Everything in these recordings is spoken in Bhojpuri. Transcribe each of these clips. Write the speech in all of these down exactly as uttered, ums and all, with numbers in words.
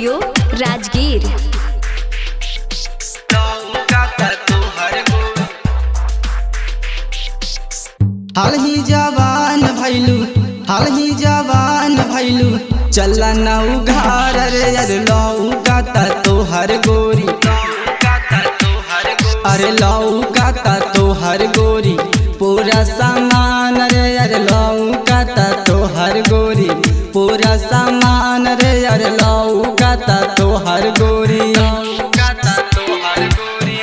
स्टूडियो राजगीर। हाल ही जवान भैलू हाल ही जवान भैलू चला नौ घर रे अरे लौकाता तोहर गोरी अरे लौकाता तोहर गोरी पूरा सामान रे अरे लौकाता तोहर गोरी पूरा सामान रे अरे लौकाता तोहर गोरी लौकाता तोहर गोरी।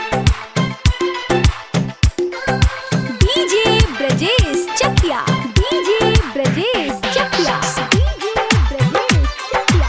DJ Brajesh Chakiya DJ Brajesh Chakiya DJ Brajesh Chakiya.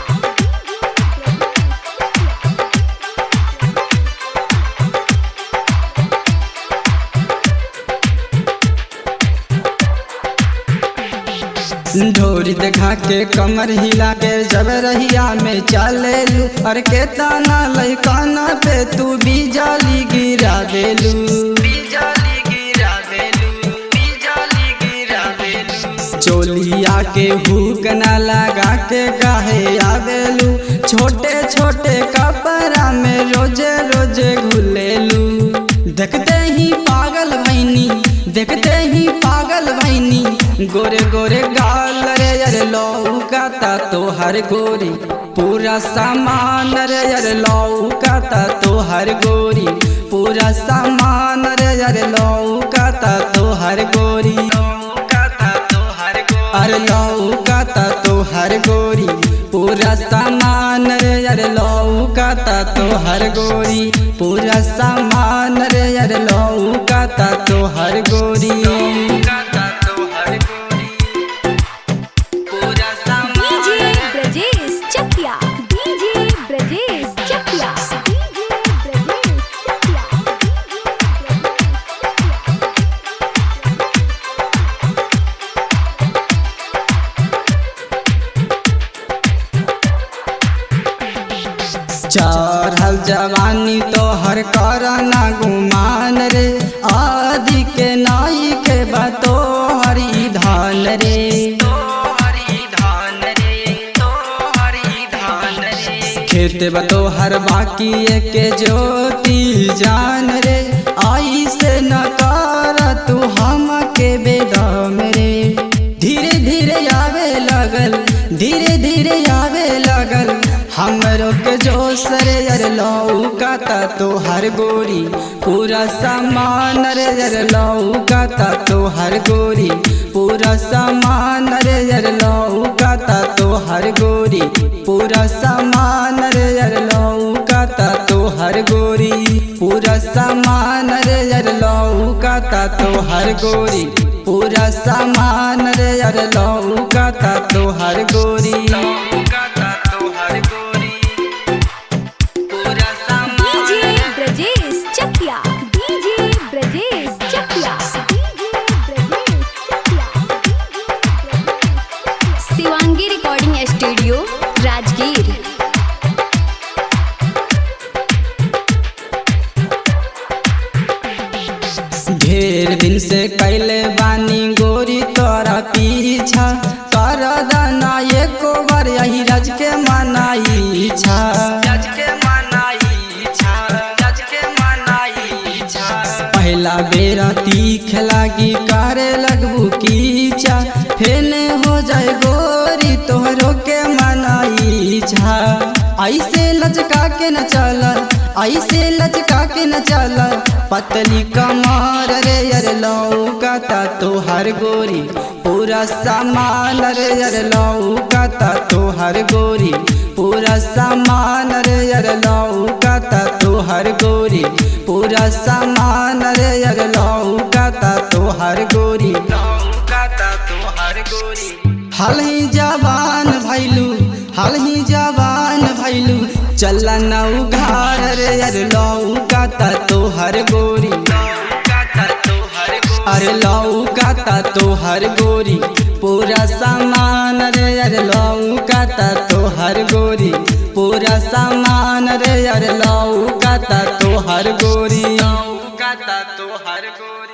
ढोरी देखा के कमर हिला के जब रहिया में चले लू और के ताना लैकाना पे तू बिजली गिरा देलू बिजली गिरा देलू बिजली गिरा देलू। चोलिया के हुक ना लगा के गाहे आवेलू छोटे छोटे कपड़ा में रोजे रोजे घुलेलू देखते ही पागल भैनी देखते ही पागल भैनी गोरे गोरे गाल रे अरे लौकाता तोहर गोरी पूरा सामान रे अरे लौकाता तोहर गोरी पूरा सामान रे अरे लौकाता तोहर गोरी लौकाता तोहर गोरी अरे लौकाता तोहर गोरी पूरा सामान रे अरे लौकाता तोहर गोरी पूरा सामान रे अरे लौकाता तोहर गोरी लौकाता तोहर गोरी पूरा सामान। DJ Brajesh Chakiya DJ Brajesh Chakiya DJ Brajesh Chakiya. चढ़ल जवानी तोहर करना गुमान रे आदि के नाई के बतो हरी धान रे तोहरी धान रे तोहरी धान रे खेत बतो हर बाकी के ज्योति जान रे आई से न कर तू हम के बेदम रे धीरे धीरे आवे लगल धीरे धीरे आवे लगल हमरो के जोश रे अरे लौकाता तोहर गोरी पूरा सामान रे अरे लौकाता तोहर गोरी पूरा सामान रे अरे लौकाता तोहर गोरी पूरा सामान रे अरे लौकाता तोहर गोरी पूरा सामान रे अरे लौकाता तोहर गोरी पूरा सामान रे अरे लौकाता तोहर गोरी लौकाता तोहर गोरी पूरा सामान। DJ Brajesh Chakiya DJ Brajesh Chakiya DJ Brajesh Chakiya. Shivangi recording studio Rajgir. ढेर दिन से कैले बानी गोरी तोरा पीछा कर दाना एको बार यही रज के मनाई छा रज के मनाई छा रज के मनाई छा पहला बेरा तीख लागी करे लगबू कीचा फेने हो जाए गोरी तोहरो के मनाई छा ऐसे लचका के न चल ऐसे लचका के न चल पतली कमर रे अरे लौकाता तोहर गोरी पूरा सामान रे अरे लौकाता तोहर गोरी पूरा सामान रे अरे लौकाता तोहर गोरी पूरा सामान रे अरे लौकाता तोहर गोरी लौकाता तोहर गोरी। हाल ही जवान भैलू हाल ही जवान भैलू चला नौ घर रे अरे लौकाता तोहर गोरी लौकाता तोहर गोरी अरे लौकाता तोहर गोरी पूरा सामान रे अरे लौकाता तोहर गोरी पूरा सामान रे अरे लौकाता तोहर गोरी लौकाता तोहर गोरी।